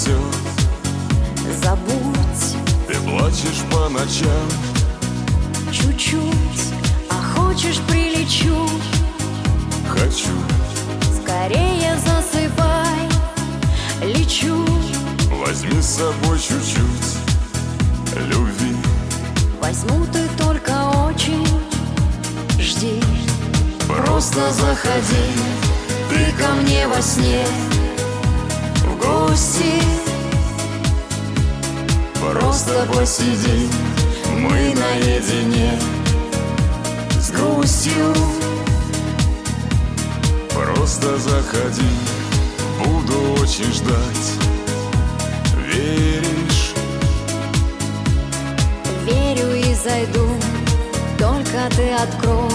все. Забудь, Ты плачешь по ночам, чуть-чуть, а хочешь прилечу. хочу. Скорее засыпай, лечу. Возьми с собой чуть-чуть любви. Возьму, ты только очень жди. Просто заходи, Ты ко мне во сне в гости. просто посиди, мы наедине с грустью. Просто заходи, буду очень ждать. Веришь? Верю и зайду, только ты открой.